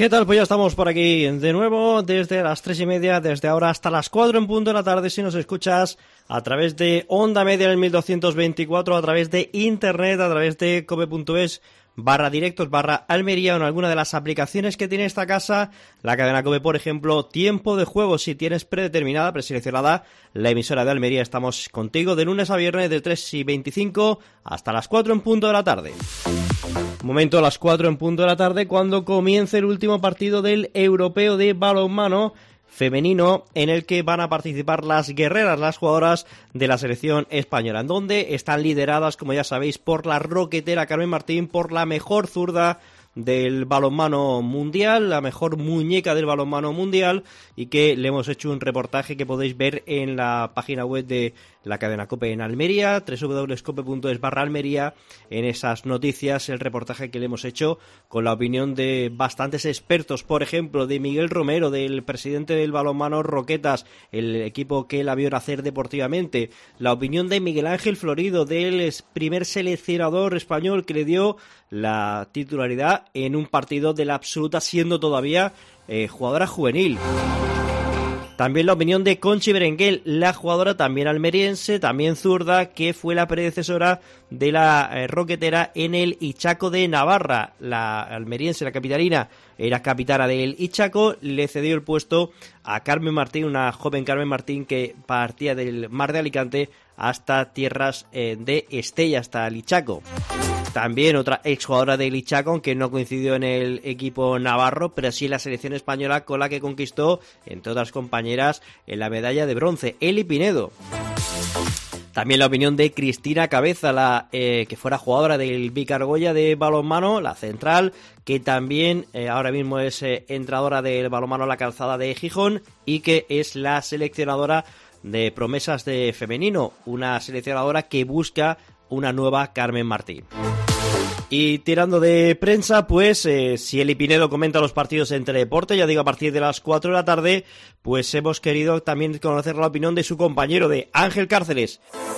¿Qué tal? Pues ya estamos por aquí de nuevo desde las 3:30, desde ahora hasta las 4 en punto de la tarde, si nos escuchas a través de Onda Media en el 1224, a través de internet, a través de cope.es/directos/Almería o en alguna de las aplicaciones que tiene esta casa, la cadena Cope, por ejemplo, Tiempo de Juego. Si tienes preseleccionada la emisora de Almería, estamos contigo de lunes a viernes de 3:25 hasta las 4 en punto de la tarde. Momento a las 4 en punto de la tarde cuando comience el último partido del Europeo de Balonmano Femenino, en el que van a participar las guerreras, las jugadoras de la selección española, en donde están lideradas, como ya sabéis, por la roquetera Carmen Martín, por la mejor zurda del balonmano mundial, la mejor muñeca del balonmano mundial, y que le hemos hecho un reportaje que podéis ver en la página web de la cadena Cope en Almería, www.cope.es/Almería. En esas noticias, el reportaje que le hemos hecho con la opinión de bastantes expertos, por ejemplo, de Miguel Romero, del presidente del balonmano Roquetas, el equipo que la vio nacer deportivamente, la opinión de Miguel Ángel Florido, del primer seleccionador español que le dio la titularidad en un partido de la absoluta, siendo todavía jugadora juvenil. También la opinión de Conchi Berenguel, la jugadora también almeriense, también zurda, que fue la predecesora de la roquetera en el Ichaco de Navarra. La almeriense, la capitalina, era capitana del Ichaco, le cedió el puesto a Carmen Martín, una joven Carmen Martín que partía del Mar de Alicante hasta tierras de Estella, hasta el Ichaco. También otra exjugadora del Ichaco, aunque no coincidió en el equipo navarro, pero sí en la selección española, con la que conquistó, entre otras compañeras, en la medalla de bronce, Eli Pinedo. También la opinión de Cristina Cabeza, la que fuera jugadora del Vic Argolla de balonmano, la central, que también ahora mismo es entrenadora del balonmano La Calzada de Gijón y que es la seleccionadora de promesas de femenino, una seleccionadora que busca una nueva Carmen Martín. Y tirando de prensa, pues si Eli Pinedo comenta los partidos entre deporte, ya digo a partir de las 4 de la tarde, pues hemos querido también conocer la opinión de su compañero, de Ángel Cárceles.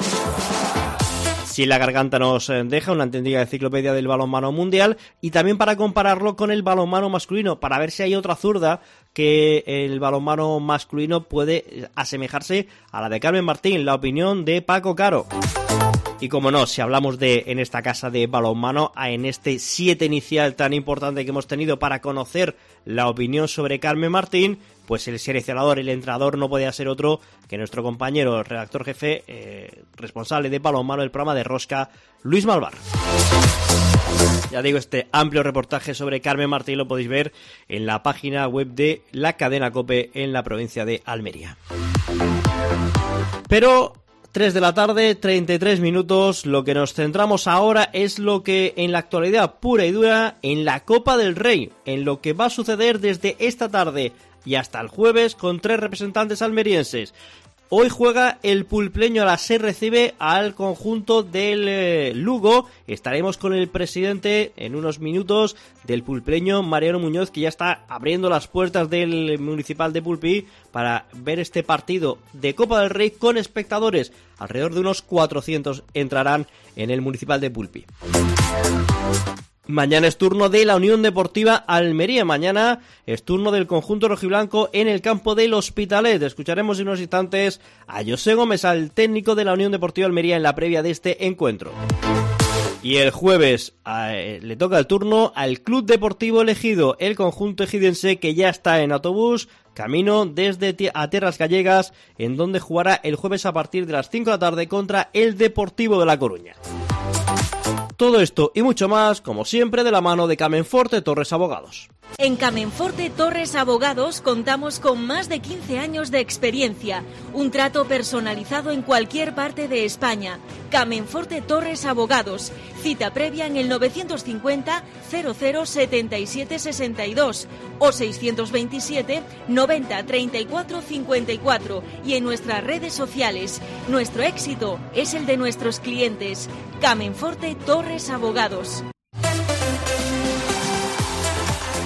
Si la garganta nos deja, una entendida enciclopedia del balonmano mundial, y también para compararlo con el balonmano masculino, para ver si hay otra zurda que el balonmano masculino puede asemejarse a la de Carmen Martín, la opinión de Paco Caro. Y como no, si hablamos de, en esta casa de balonmano, en este 7 inicial tan importante que hemos tenido para conocer la opinión sobre Carmen Martín, pues el seleccionador, el entrenador no podía ser otro que nuestro compañero, el redactor jefe, responsable de balonmano del programa de Rosca, Luis Malvar. Ya digo, este amplio reportaje sobre Carmen Martín lo podéis ver en la página web de la cadena Cope en la provincia de Almería. Pero 3 de la tarde, 33 minutos, lo que nos centramos ahora es lo que en la actualidad pura y dura en la Copa del Rey, en lo que va a suceder desde esta tarde y hasta el jueves con 3 representantes almerienses. Hoy juega el Pulpleño a las 6, recibe al conjunto del Lugo. Estaremos con el presidente en unos minutos del Pulpleño, Mariano Muñoz, que ya está abriendo las puertas del Municipal de Pulpí para ver este partido de Copa del Rey con espectadores. Alrededor de unos 400 entrarán en el Municipal de Pulpí. Mañana es turno de la Unión Deportiva Almería. Mañana es turno del conjunto rojiblanco en el campo del Hospitalet. Escucharemos en unos instantes a José Gómez, al técnico de la Unión Deportiva Almería, en la previa de este encuentro. Y el jueves le toca el turno al Club Deportivo Ejido, el conjunto ejidense que ya está en autobús, camino desde a Tierras Gallegas, en donde jugará el jueves a partir de las 5 de la tarde contra el Deportivo de La Coruña. Todo esto y mucho más, como siempre, de la mano de Camenforte Torres Abogados. En Camenforte Torres Abogados contamos con más de 15 años de experiencia, un trato personalizado en cualquier parte de España. Camenforte Torres Abogados, cita previa en el 950 00 77 62 o 627 90 34 54 y en nuestras redes sociales. Nuestro éxito es el de nuestros clientes. Camenforte Torres Abogados.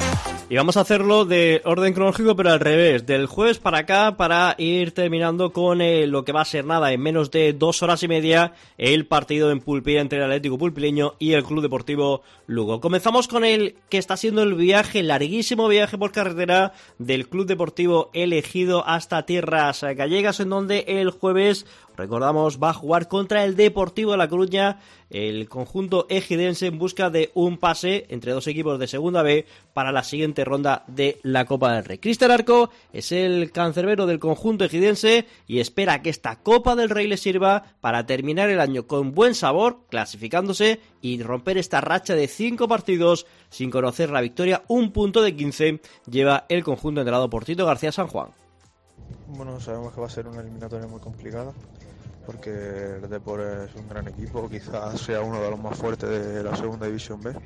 Y vamos a hacerlo de orden cronológico, pero al revés, del jueves para acá, para ir terminando con lo que va a ser nada, en menos de 2 horas y media, el partido en Pulpira entre el Atlético Pulpileño y el Club Deportivo Lugo. Comenzamos con el que está siendo el viaje, larguísimo viaje por carretera del Club Deportivo Elegido hasta tierras gallegas, en donde el jueves, recordamos, va a jugar contra el Deportivo de La Coruña, el conjunto ejidense, en busca de un pase entre dos equipos de Segunda B para la siguiente ronda de la Copa del Rey. Cristian Arco es el cancerbero del conjunto ejidense y espera que esta Copa del Rey le sirva para terminar el año con buen sabor, clasificándose y romper esta racha de 5 partidos sin conocer la victoria. Un punto de 15 lleva el conjunto entrenado por Tito García San Juan. Bueno, sabemos que va a ser una eliminatoria muy complicada, porque el Depor es un gran equipo, quizás sea uno de los más fuertes de la Segunda División B,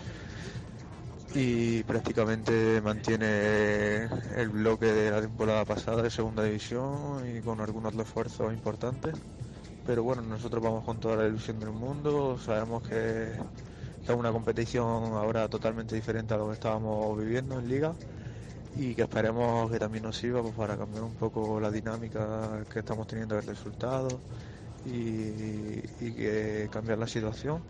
y prácticamente mantiene el bloque de la temporada pasada de Segunda División y con algunos refuerzos importantes. Pero bueno, nosotros vamos con toda la ilusión del mundo, sabemos que es una competición ahora totalmente diferente a lo que estábamos viviendo en Liga, y que esperemos que también nos sirva pues, para cambiar un poco la dinámica que estamos teniendo del resultado y que cambiar la situación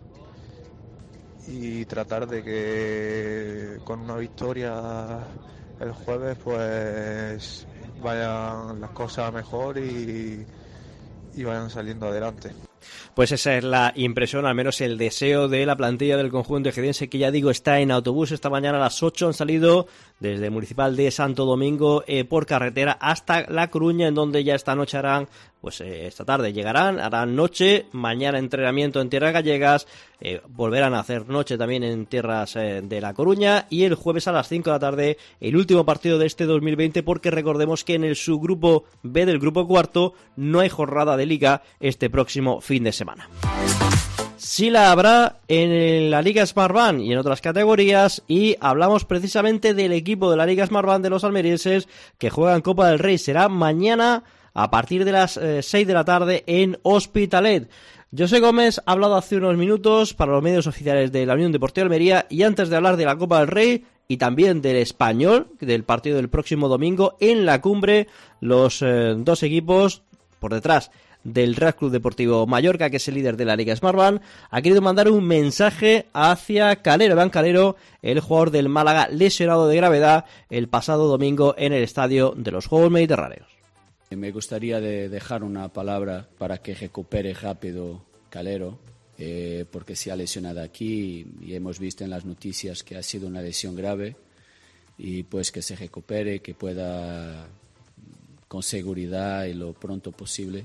y tratar de que con una victoria el jueves pues vayan las cosas mejor y vayan saliendo adelante. Pues esa es la impresión, al menos el deseo de la plantilla del conjunto ejidense, que ya digo está en autobús. Esta mañana a las 8 han salido desde el Municipal de Santo Domingo por carretera hasta La Coruña, en donde ya esta noche harán, pues esta tarde llegarán, harán noche, mañana entrenamiento en tierras gallegas, volverán a hacer noche también en tierras de La Coruña, y el jueves a las 5 de la tarde el último partido de este 2020, porque recordemos que en el subgrupo B del grupo cuarto no hay jornada de liga este próximo fin de semana. Sí la habrá en la Liga Smartbank y en otras categorías, y hablamos precisamente del equipo de la Liga Smartbank de los almerienses que juegan Copa del Rey. Será mañana a partir de las 6 de la tarde en Hospitalet. José Gómez ha hablado hace unos minutos para los medios oficiales de la Unión Deportiva Almería, y antes de hablar de la Copa del Rey y también del Español, del partido del próximo domingo en la Cumbre, los dos equipos por detrás del Real Club Deportivo Mallorca, que es el líder de la Liga Smartbank, ha querido mandar un mensaje hacia Calero, Iván Calero, el jugador del Málaga lesionado de gravedad el pasado domingo en el estadio de los Juegos Mediterráneos. Me gustaría dejar una palabra para que recupere rápido Calero, porque se ha lesionado aquí y hemos visto en las noticias que ha sido una lesión grave, y pues que se recupere, que pueda con seguridad y lo pronto posible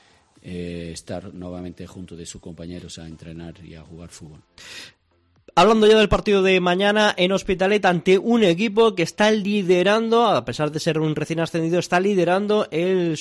estar nuevamente junto de sus compañeros a entrenar y a jugar fútbol. Hablando ya del partido de mañana en Hospitalet ante un equipo que está liderando, a pesar de ser un recién ascendido, está liderando el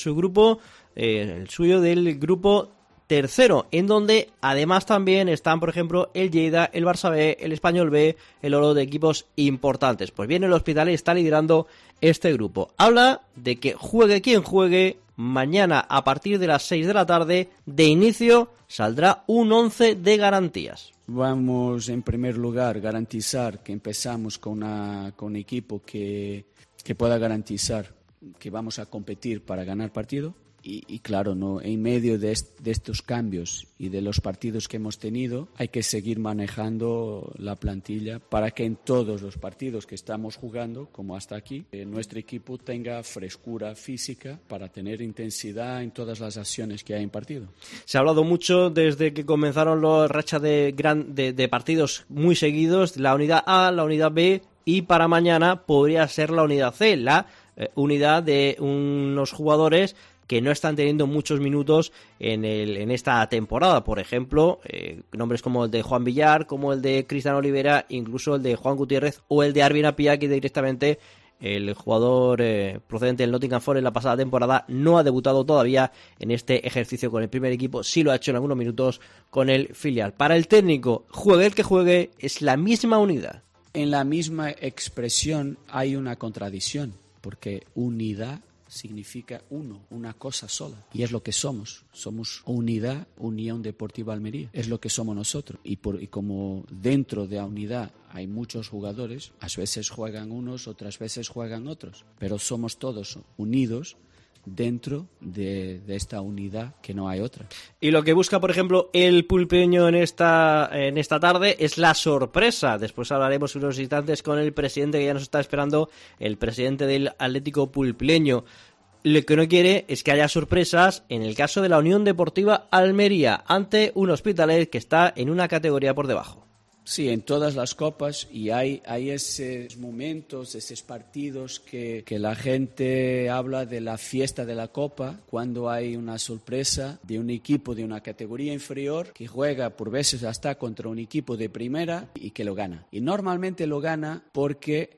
suyo del grupo tercero, en donde además también están, por ejemplo, el Lleida, el Barça B, el Español B, el Oro, de equipos importantes. Pues bien, el Hospitalet está liderando este grupo. Habla de que juegue quien juegue, mañana a partir de las 6 de la tarde, de inicio saldrá un 11 de garantías. Vamos en primer lugar garantizar que empezamos con un equipo que pueda garantizar que vamos a competir para ganar partido. Y claro, no, en medio de estos cambios y de los partidos que hemos tenido, hay que seguir manejando la plantilla para que en todos los partidos que estamos jugando, como hasta aquí, nuestro equipo tenga frescura física para tener intensidad en todas las acciones que hay en partido. Se ha hablado mucho desde que comenzaron las rachas de partidos muy seguidos, la unidad A, la unidad B, y para mañana podría ser la unidad C, la unidad de unos jugadores que no están teniendo muchos minutos en esta temporada. Por ejemplo, nombres como el de Juan Villar, como el de Cristian Olivera, incluso el de Juan Gutiérrez o el de Arvin Apia, que directamente el jugador procedente del Nottingham Forest la pasada temporada no ha debutado todavía en este ejercicio con el primer equipo. Sí lo ha hecho en algunos minutos con el filial. Para el técnico, juegue el que juegue, es la misma unidad. En la misma expresión hay una contradicción, porque unidad significa uno, una cosa sola. Y es lo que somos. Somos unidad, Unión Deportiva Almería. Es lo que somos nosotros. Y como dentro de la unidad hay muchos jugadores, a veces juegan unos, otras veces juegan otros. Pero somos todos unidos dentro de esta unidad, que no hay otra. Y lo que busca, por ejemplo, el pulpeño en esta tarde es la sorpresa. Después hablaremos unos instantes con el presidente, que ya nos está esperando, el presidente del Atlético Pulpileño. Lo que no quiere es que haya sorpresas en el caso de la Unión Deportiva Almería ante un Hospitalet que está en una categoría por debajo. Sí, en todas las copas, y hay esos momentos, esos partidos que la gente habla de la fiesta de la copa, cuando hay una sorpresa de un equipo de una categoría inferior que juega por veces hasta contra un equipo de primera y que lo gana. Y normalmente lo gana porque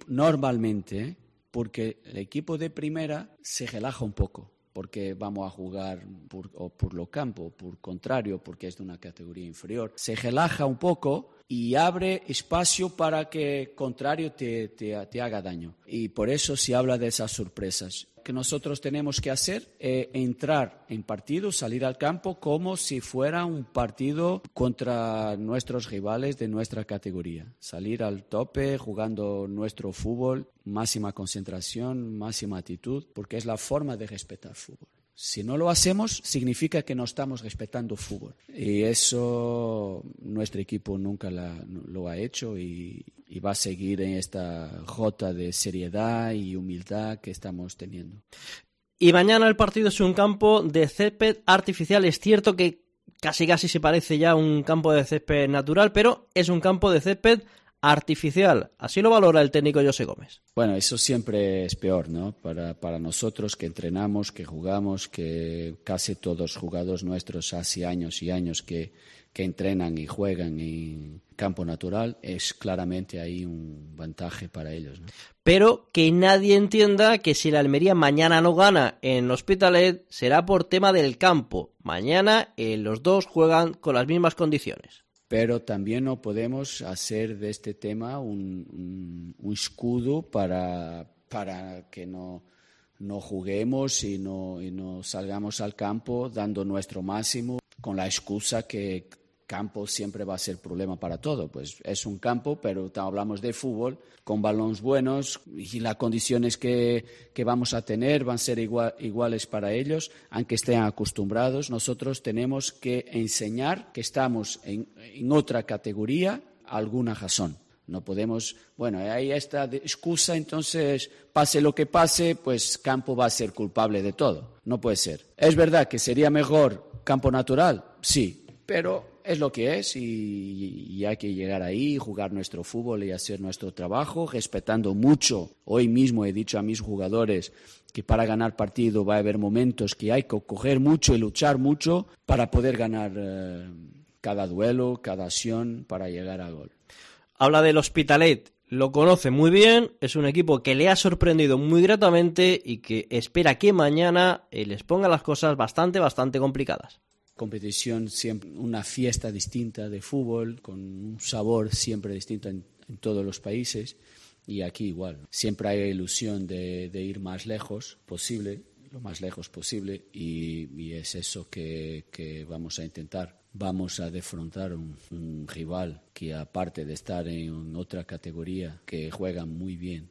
el equipo de primera se relaja un poco, porque vamos a jugar por lo campo, por contrario, porque es de una categoría inferior. Se relaja un poco y abre espacio para que contrario te haga daño. Y por eso se habla de esas sorpresas. Que nosotros tenemos que hacer entrar en partido, salir al campo como si fuera un partido contra nuestros rivales de nuestra categoría. Salir al tope, jugando nuestro fútbol, máxima concentración, máxima actitud, porque es la forma de respetar fútbol. Si no lo hacemos, significa que no estamos respetando fútbol. Y eso nuestro equipo nunca lo ha hecho y va a seguir en esta jota de seriedad y humildad que estamos teniendo. Y mañana el partido es un campo de césped artificial. Es cierto que casi se parece ya a un campo de césped natural, pero es un campo de césped artificial. Así lo valora el técnico José Gómez. Bueno, eso siempre es peor, ¿no? Para nosotros que entrenamos, que jugamos, que casi todos los jugadores nuestros hace años y años que entrenan y juegan en campo natural, es claramente ahí un vantaje para ellos, ¿no? Pero que nadie entienda que si la Almería mañana no gana en Hospitalet será por tema del campo. Mañana los dos juegan con las mismas condiciones. Pero también no podemos hacer de este tema un escudo para que no juguemos y no salgamos al campo dando nuestro máximo con la excusa que campo siempre va a ser problema para todo. Pues es un campo, pero hablamos de fútbol con balones buenos y las condiciones que vamos a tener van a ser iguales para ellos, aunque estén acostumbrados. Nosotros tenemos que enseñar que estamos en otra categoría, alguna razón. No podemos, hay esta excusa, entonces pase lo que pase, pues campo va a ser culpable de todo. No puede ser. ¿Es verdad que sería mejor campo natural? Sí, pero es lo que es y hay que llegar ahí, jugar nuestro fútbol y hacer nuestro trabajo, respetando mucho. Hoy mismo he dicho a mis jugadores que para ganar partido va a haber momentos que hay que coger mucho y luchar mucho para poder ganar cada duelo, cada acción, para llegar al gol. Habla del Hospitalet, lo conoce muy bien, es un equipo que le ha sorprendido muy gratamente y que espera que mañana les ponga las cosas bastante complicadas. Competición siempre, una fiesta distinta de fútbol, con un sabor siempre distinto en todos los países, y aquí igual. Siempre hay ilusión de ir más lejos posible, lo más lejos posible, y es eso que vamos a intentar. Vamos a defrontar un rival que, aparte de estar en otra categoría, que juega muy bien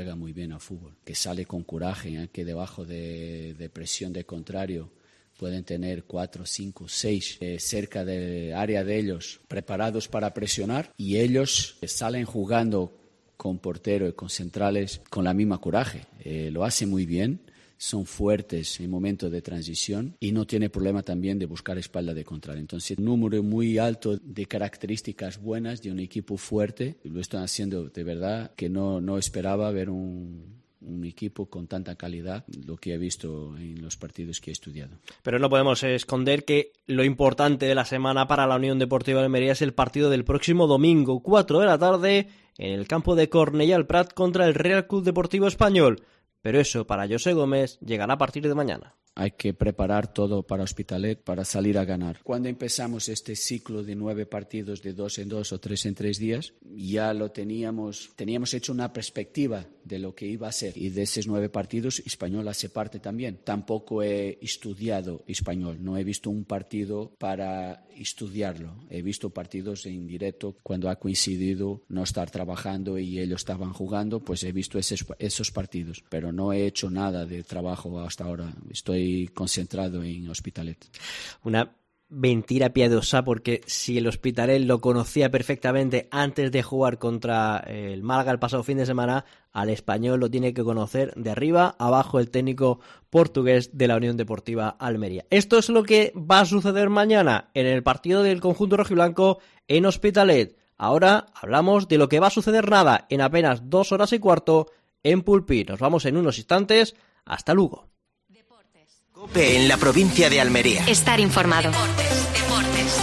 a fútbol, que sale con coraje, que debajo de presión de contrario pueden tener 4, 5, 6 cerca del área de ellos, preparados para presionar, y ellos salen jugando con portero y con centrales con la misma coraje. Lo hacen muy bien, son fuertes en momentos de transición y no tiene problema también de buscar espalda de contrario. Entonces, un número muy alto de características buenas de un equipo fuerte. Lo están haciendo de verdad, que no esperaba ver un equipo con tanta calidad, lo que he visto en los partidos que he estudiado. Pero no podemos esconder que lo importante de la semana para la Unión Deportiva de Almería es el partido del próximo domingo, 4 de la tarde, en el campo de Cornellà al Prat contra el Real Club Deportivo Español. Pero eso, para José Gómez, llegará a partir de mañana. hay que preparar todo para Hospitalet para salir a ganar. Cuando empezamos este ciclo de 9 partidos de 2 en 2 o 3 en 3 días, ya lo teníamos hecho una perspectiva de lo que iba a ser. Y de esos 9 partidos, Español hace parte también. Tampoco he estudiado Español, no he visto un partido para estudiarlo. He visto partidos en directo cuando ha coincidido no estar trabajando y ellos estaban jugando, pues he visto esos partidos. Pero no he hecho nada de trabajo hasta ahora. Estoy concentrado en Hospitalet. Una mentira piadosa, porque si el Hospitalet lo conocía perfectamente antes de jugar contra el Málaga el pasado fin de semana, al Español lo tiene que conocer de arriba abajo el técnico portugués de la Unión Deportiva Almería. Esto es lo que va a suceder mañana en el partido del conjunto rojiblanco en Hospitalet. Ahora hablamos de lo que va a suceder nada en apenas 2 horas y cuarto en Pulpí. Nos vamos en unos instantes hasta Lugo. COPE en la provincia de Almería. Estar informado. Deportes.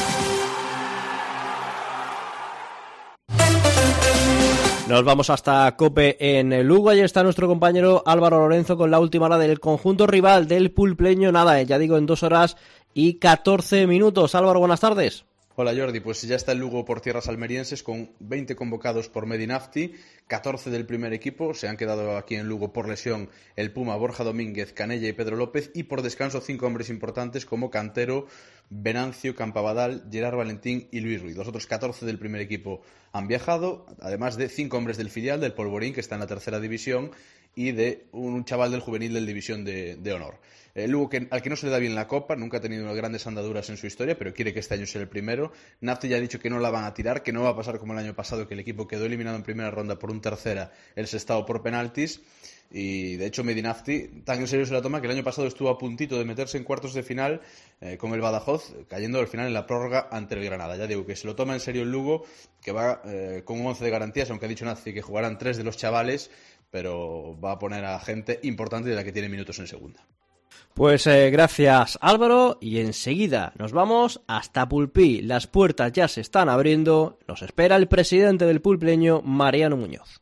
Nos vamos hasta COPE en Lugo. Allí está nuestro compañero Álvaro Lorenzo con la última hora del conjunto rival del pulpleño. Nada, ya digo, en 2 horas y 14 minutos. Álvaro, buenas tardes. Hola Jordi, pues ya está el Lugo por tierras almerienses con 20 convocados por Medinafti, 14 del primer equipo, se han quedado aquí en Lugo por lesión el Puma, Borja Domínguez, Canella y Pedro López, y por descanso 5 hombres importantes como Cantero, Venancio, Campabadal, Gerard Valentín y Luis Ruiz. Los otros 14 del primer equipo han viajado, además de 5 hombres del filial, del Polvorín, que está en la tercera división, y de un chaval del juvenil del División de Honor. Lugo, al que no se le da bien la Copa, nunca ha tenido grandes andaduras en su historia, pero quiere que este año sea el primero. Nafti ya ha dicho que no la van a tirar, que no va a pasar como el año pasado, que el equipo quedó eliminado en primera ronda por un tercera, el sextavo por penaltis. Y de hecho Medinafti tan en serio se la toma que el año pasado estuvo a puntito de meterse en cuartos de final con el Badajoz, cayendo al final en la prórroga ante el Granada. Ya digo que se lo toma en serio el Lugo, que va con un 11 de garantías, aunque ha dicho Nafti que jugarán 3 de los chavales, pero va a poner a gente importante de la que tiene minutos en segunda. Pues gracias Álvaro, y enseguida nos vamos hasta Pulpí. Las puertas ya se están abriendo, nos espera el presidente del pulpleño, Mariano Muñoz.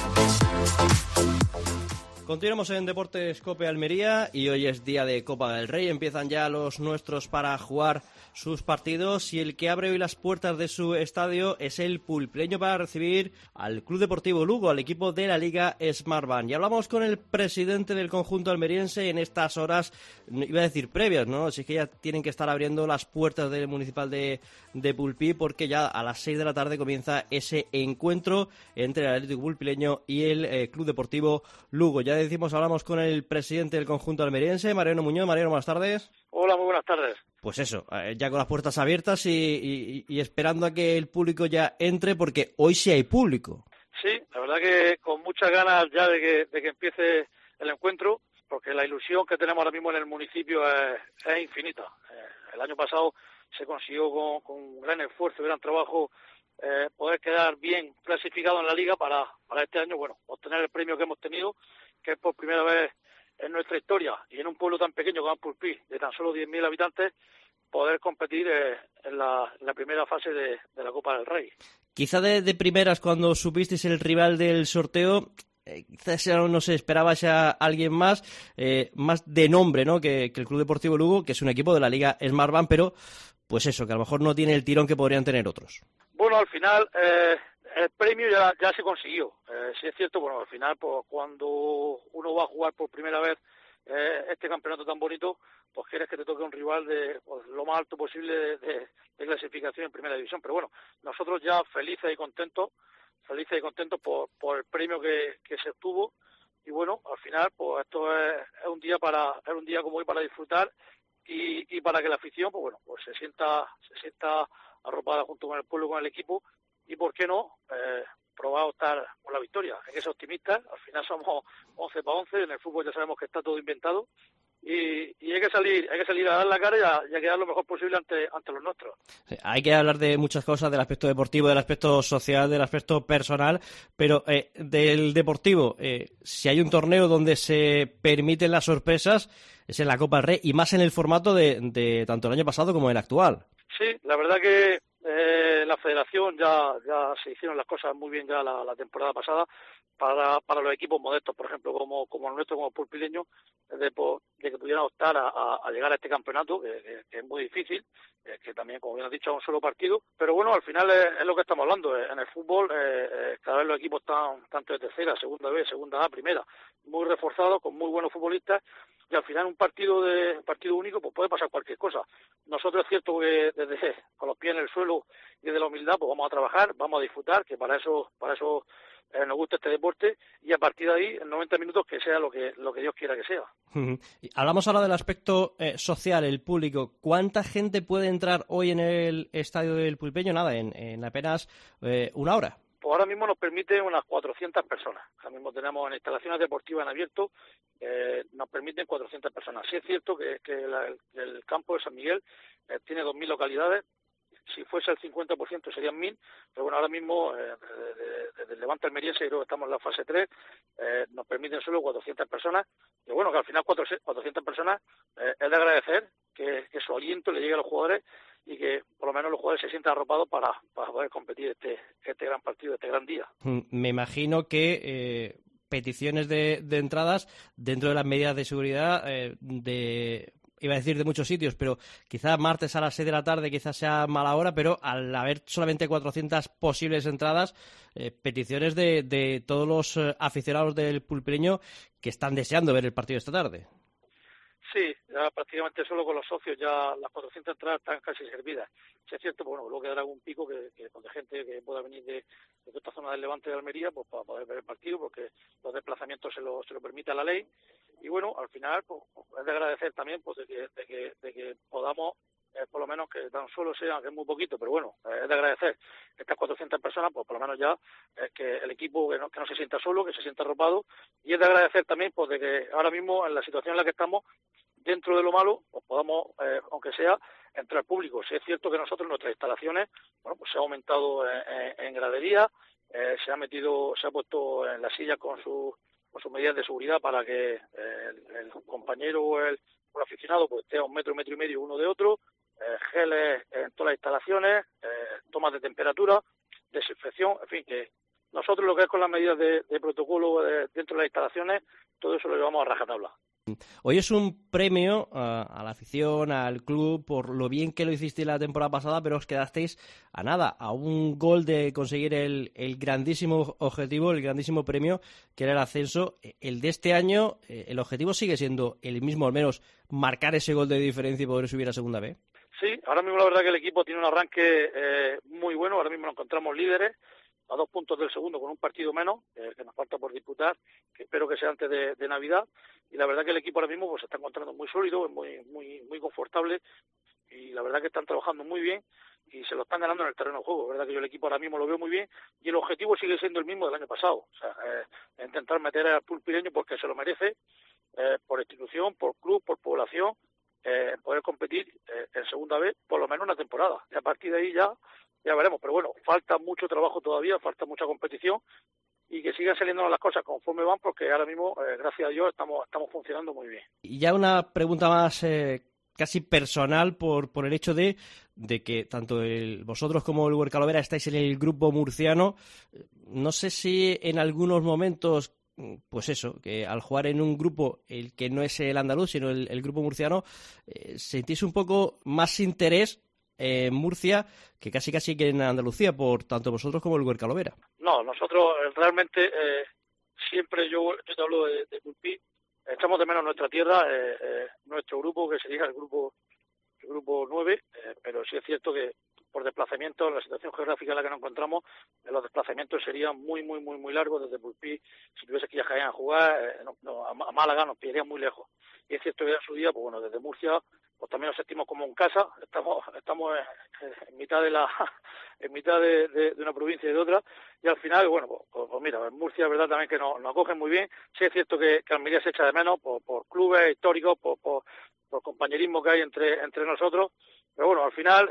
Continuamos en Deportes COPE Almería y hoy es día de Copa del Rey. Empiezan ya los nuestros para jugar sus partidos y el que abre hoy las puertas de su estadio es el pulpleño para recibir al Club Deportivo Lugo, al equipo de la Liga Smartbank. Y hablamos con el presidente del conjunto almeriense en estas horas, iba a decir previas, ¿no? Así que ya tienen que estar abriendo las puertas del municipal de Pulpí, porque ya a las 6 de la tarde comienza ese encuentro entre el Atlético Pulpileño y el Club Deportivo Lugo. Ya decimos, hablamos con el presidente del conjunto almeriense, Mariano Muñoz. Mariano, buenas tardes. Hola, muy buenas tardes. Pues eso, ya con las puertas abiertas y esperando a que el público ya entre, porque hoy sí hay público. Sí, la verdad que con muchas ganas ya de que empiece el encuentro, porque la ilusión que tenemos ahora mismo en el municipio es infinita. El año pasado se consiguió con gran esfuerzo y gran trabajo poder quedar bien clasificado en la liga para este año, bueno, obtener el premio que hemos tenido, que es por primera vez en nuestra historia y en un pueblo tan pequeño como Pulpí, de tan solo 10.000 habitantes, poder competir en la primera fase de la Copa del Rey. Quizá de primeras, cuando supisteis el rival del sorteo, quizás no se esperaba a alguien más de nombre, ¿no? que el Club Deportivo Lugo, que es un equipo de la Liga Smartbank, pero pues eso, que a lo mejor no tiene el tirón que podrían tener otros. Bueno, al final el premio ya se consiguió. Sí es cierto, bueno, al final pues, cuando uno va a jugar por primera vez este campeonato tan bonito, pues quieres que te toque un rival de pues, lo más alto posible de clasificación en primera división. Pero bueno, nosotros ya felices y contentos por el premio que se obtuvo. Y bueno, al final pues esto es un día como hoy para disfrutar y para que la afición pues bueno, pues se sienta arropada junto con el pueblo, con el equipo, y por qué no probar a optar por la victoria. Hay que ser optimistas, al final somos 11 para 11, en el fútbol ya sabemos que está todo inventado, y hay que salir a dar la cara y a quedar lo mejor posible ante los nuestros. Sí, hay que hablar de muchas cosas, del aspecto deportivo, del aspecto social, del aspecto personal, pero del deportivo, si hay un torneo donde se permiten las sorpresas, es en la Copa del Rey, y más en el formato de tanto el año pasado como el actual. Sí, la verdad que la federación ya se hicieron las cosas muy bien ya la temporada pasada para los equipos modestos, por ejemplo, como el nuestro, como Pulpileño, de que pudieran optar a llegar a este campeonato, que es muy difícil, que también, como bien has dicho, es un solo partido, pero bueno, al final es lo que estamos hablando. En el fútbol cada vez los equipos están tanto de tercera, segunda B, segunda A, primera, muy reforzados, con muy buenos futbolistas, y al final un partido único pues puede pasar cualquier cosa. Nosotros es cierto que desde con los pies en el suelo y desde la humildad pues vamos a trabajar, vamos a disfrutar, que para eso nos gusta este deporte, y a partir de ahí, en 90 minutos, que sea lo que Dios quiera que sea. Hablamos ahora del aspecto social, el público. ¿Cuánta gente puede entrar hoy en el estadio del Pulpeño? Nada, en apenas una hora. Pues ahora mismo nos permite unas 400 personas. Ahora mismo tenemos en instalaciones deportivas en abierto, nos permiten 400 personas. Sí es cierto que el campo de San Miguel tiene 2.000 localidades. Si fuese el 50% serían 1.000, pero bueno, ahora mismo desde el Levante Almeriense, creo que estamos en la fase 3, nos permiten solo 400 personas, y bueno, que al final 400 personas es de agradecer que su aliento le llegue a los jugadores y que por lo menos los jugadores se sientan arropados para poder competir este gran partido, este gran día. Me imagino que peticiones de entradas dentro de las medidas de seguridad iba a decir de muchos sitios, pero quizás martes a las 6 de la tarde quizás sea mala hora, pero al haber solamente 400 posibles entradas, peticiones de todos los aficionados del Pulpeño que están deseando ver el partido esta tarde. Sí, ya prácticamente solo con los socios ya las 400 entradas están casi servidas. Si es cierto, bueno, luego quedará algún pico que de gente que pueda venir de esta zona del Levante de Almería, pues para poder ver el partido, porque los desplazamientos se lo permite la ley. Y bueno, al final pues es de agradecer también pues de que podamos por lo menos que tan solo sea, que es muy poquito, pero bueno, es de agradecer estas 400 personas, pues por lo menos ya que el equipo que no se sienta solo, que se sienta arropado, y es de agradecer también pues de que ahora mismo en la situación en la que estamos, dentro de lo malo, pues podamos, aunque sea, entrar al público. Si es cierto que nosotros en nuestras instalaciones, bueno, pues se ha aumentado en gradería, se ha puesto en las sillas con sus medidas de seguridad para que el compañero o el aficionado pues esté a 1 metro, 1,5 metros uno de otro, geles en todas las instalaciones, tomas de temperatura, desinfección, en fin, que nosotros lo que es con las medidas de protocolo dentro de las instalaciones, todo eso lo llevamos a rajatabla. Hoy es un premio a la afición, al club, por lo bien que lo hicisteis la temporada pasada, pero os quedasteis a nada, a un gol de conseguir el grandísimo objetivo, el grandísimo premio, que era el ascenso. El de este año, el objetivo sigue siendo el mismo, al menos marcar ese gol de diferencia y poder subir a Segunda B. Sí, ahora mismo la verdad que el equipo tiene un arranque muy bueno, ahora mismo nos encontramos líderes, a 2 puntos del segundo con un partido menos, que nos falta por disputar, que espero que sea antes de Navidad, y la verdad que el equipo ahora mismo pues se está encontrando muy sólido, es muy confortable, y la verdad que están trabajando muy bien y se lo están ganando en el terreno de juego. La verdad que yo el equipo ahora mismo lo veo muy bien, y el objetivo sigue siendo el mismo del año pasado, o sea, intentar meter al Pulpileño porque se lo merece, por institución, por club, por población, poder competir en Segunda B por lo menos una temporada, y a partir de ahí ya veremos, pero bueno, falta mucho trabajo todavía, falta mucha competición, y que sigan saliendo las cosas conforme van, porque ahora mismo, gracias a Dios, estamos funcionando muy bien. Y ya una pregunta más casi personal por el hecho de que tanto vosotros como el Huercalovera estáis en el grupo murciano. No sé si en algunos momentos, pues eso, que al jugar en un grupo, el que no es el andaluz, sino el grupo murciano, sentís un poco más interés en Murcia que casi que en Andalucía, por tanto vosotros como el Huercalovera. No, nosotros realmente siempre yo te hablo de Pulpí, echamos de menos nuestra tierra, nuestro grupo, que sería el grupo 9, pero sí es cierto que por desplazamiento, en la situación geográfica en la que nos encontramos, los desplazamientos serían muy largos desde Pulpí. Si tuviese que ir a Jaén a jugar, a Málaga nos pillarían muy lejos. Y es cierto que en su día, pues bueno, desde Murcia, pues también nos sentimos como en casa, estamos en mitad de una provincia y de otra, y al final, bueno, pues mira, en Murcia es verdad también que nos acogen muy bien. Sí es cierto que Almería se echa de menos por clubes históricos, por compañerismo que hay entre nosotros, Pero bueno, al final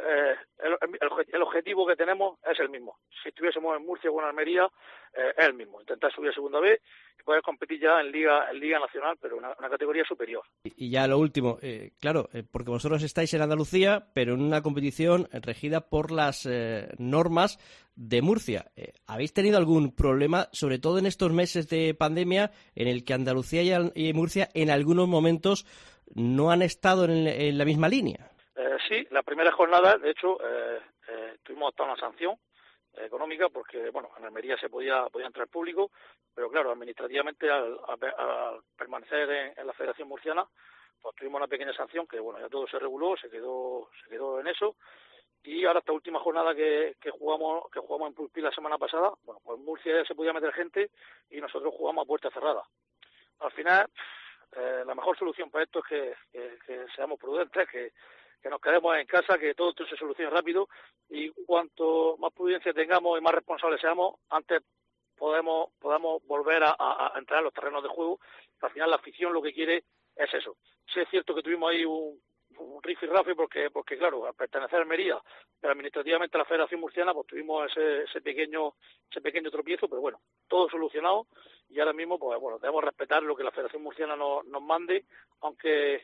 el objetivo que tenemos es el mismo. Si estuviésemos en Murcia o en Almería, es el mismo. Intentar subir a segunda B y poder competir ya en Liga Nacional, pero una categoría superior. Y ya lo último, claro, porque vosotros estáis en Andalucía, pero en una competición regida por las normas de Murcia. ¿Habéis tenido algún problema, sobre todo en estos meses de pandemia, en el que Andalucía y Murcia en algunos momentos no han estado en la misma línea? Sí, la primera jornada, de hecho, tuvimos hasta una sanción económica porque, bueno, en Almería se podía entrar público, pero claro, administrativamente al permanecer en la Federación Murciana, pues tuvimos una pequeña sanción que, bueno, ya todo se reguló, se quedó en eso. Y ahora esta última jornada que jugamos en Pulpí la semana pasada, bueno, pues en Murcia ya se podía meter gente y nosotros jugamos a puerta cerrada. Al final, la mejor solución para esto es que seamos prudentes, que nos quedemos en casa, que todo esto se solucione rápido y cuanto más prudencia tengamos y más responsables seamos, antes podamos volver a entrar en los terrenos de juego. Al final la afición lo que quiere es eso. Sí es cierto que tuvimos ahí un rifirrafe porque claro, al pertenecer a Almería, pero administrativamente a la Federación Murciana, pues tuvimos ese pequeño tropiezo, pero bueno, todo solucionado y ahora mismo pues bueno, debemos respetar lo que la Federación Murciana nos mande, aunque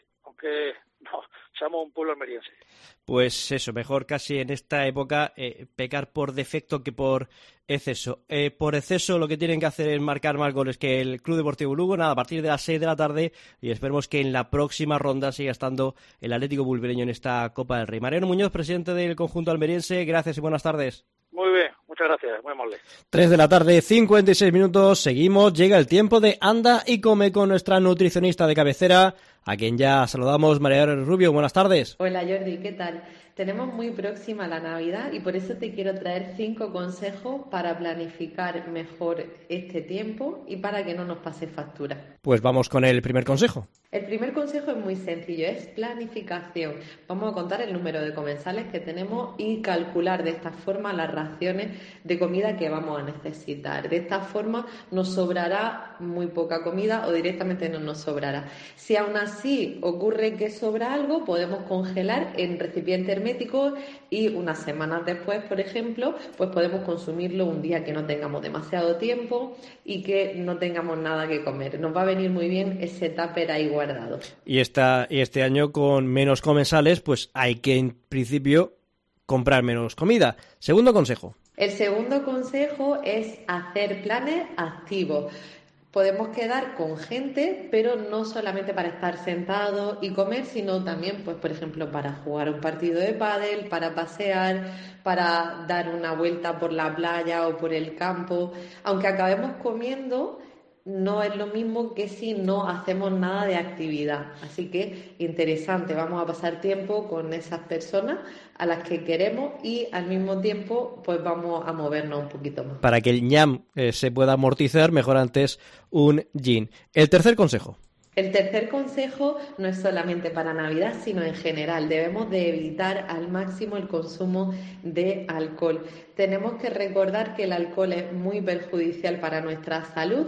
no seamos un pueblo almeriense. Pues eso, mejor casi en esta época pecar por defecto que por exceso. Por exceso lo que tienen que hacer es marcar más goles que el Club Deportivo Lugo, nada, a partir de las 6 de la tarde, y esperemos que en la próxima ronda siga estando el Atlético Bulbereño en esta Copa del Rey. Mariano Muñoz, presidente del conjunto almeriense, gracias y buenas tardes. Muy bien, muchas gracias, muy amable. 3 de la tarde, 56 minutos, seguimos, llega el tiempo de Anda y Come con nuestra nutricionista de cabecera, a quien ya saludamos, María Rubio, buenas tardes. Hola Jordi, ¿qué tal? Tenemos muy próxima la Navidad y por eso te quiero traer 5 consejos para planificar mejor este tiempo y para que no nos pase factura. Pues vamos con el primer consejo. El primer consejo es muy sencillo, es planificación. Vamos a contar el número de comensales que tenemos y calcular de esta forma las raciones de comida que vamos a necesitar. De esta forma nos sobrará muy poca comida o directamente no nos sobrará. Si aún así ocurre que sobra algo, podemos congelar en recipiente hermético y unas semanas después, por ejemplo, pues podemos consumirlo un día que no tengamos demasiado tiempo y que no tengamos nada que comer. Nos va a venir muy bien ese tupper ahí guardado. Y este año con menos comensales, pues hay que en principio comprar menos comida. Segundo consejo. El segundo consejo es hacer planes activos. Podemos quedar con gente, pero no solamente para estar sentados y comer, sino también, pues por ejemplo, para jugar un partido de pádel, para pasear, para dar una vuelta por la playa o por el campo. Aunque acabemos comiendo, no es lo mismo que si no hacemos nada de actividad. Así que interesante, vamos a pasar tiempo con esas personas a las que queremos y al mismo tiempo pues vamos a movernos un poquito más. Para que el ñam se pueda amortizar, mejor antes un gin. El tercer consejo. El tercer consejo no es solamente para Navidad, sino en general. Debemos de evitar al máximo el consumo de alcohol. Tenemos que recordar que el alcohol es muy perjudicial para nuestra salud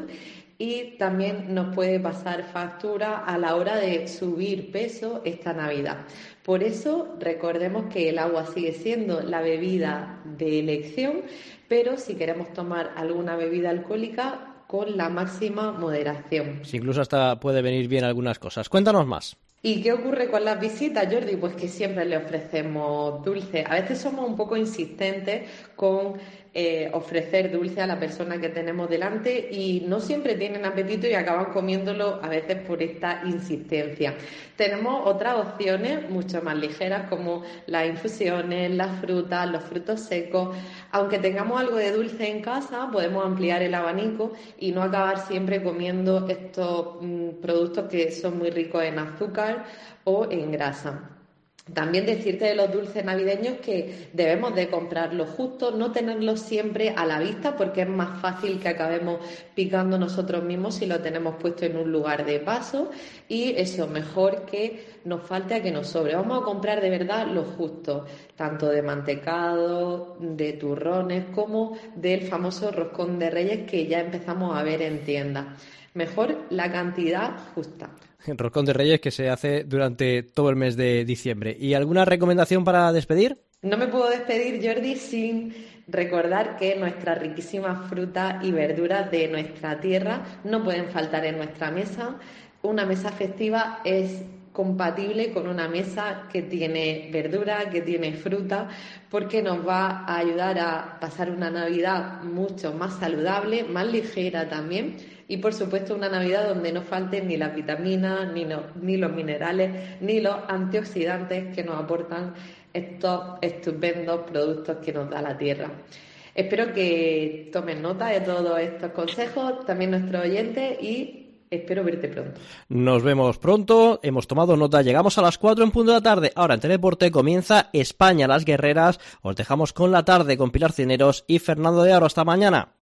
y también nos puede pasar factura a la hora de subir peso esta Navidad. Por eso recordemos que el agua sigue siendo la bebida de elección, pero si queremos tomar alguna bebida alcohólica, con la máxima moderación. Sí, incluso hasta puede venir bien algunas cosas. Cuéntanos más. ¿Y qué ocurre con las visitas, Jordi? Pues que siempre le ofrecemos dulce. A veces somos un poco insistentes con ofrecer dulce a la persona que tenemos delante y no siempre tienen apetito y acaban comiéndolo a veces por esta insistencia. Tenemos otras opciones mucho más ligeras como las infusiones, las frutas, los frutos secos. Aunque tengamos algo de dulce en casa, podemos ampliar el abanico y no acabar siempre comiendo estos productos que son muy ricos en azúcar o en grasa. También decirte de los dulces navideños que debemos de comprarlos justo, no tenerlos siempre a la vista porque es más fácil que acabemos picando nosotros mismos si lo tenemos puesto en un lugar de paso y eso, mejor que nos falte a que nos sobre. Vamos a comprar de verdad lo justo, tanto de mantecado, de turrones como del famoso roscón de Reyes que ya empezamos a ver en tiendas. Mejor la cantidad justa. Roscón de Reyes que se hace durante todo el mes de diciembre. ¿Y alguna recomendación para despedir? No me puedo despedir, Jordi, sin recordar que nuestras riquísimas frutas y verduras de nuestra tierra no pueden faltar en nuestra mesa. Una mesa festiva es compatible con una mesa que tiene verdura, que tiene fruta, porque nos va a ayudar a pasar una Navidad mucho más saludable, más ligera también, y por supuesto una Navidad donde no falten ni las vitaminas, ni los minerales, ni los antioxidantes que nos aportan estos estupendos productos que nos da la tierra. Espero que tomen nota de todos estos consejos, también nuestros oyentes, y espero verte pronto. Nos vemos pronto, hemos tomado nota, llegamos a las 4 en punto de la tarde. Ahora en Teledeporte comienza España, las guerreras. Os dejamos con la tarde con Pilar Cineros y Fernando de Aro. Hasta mañana.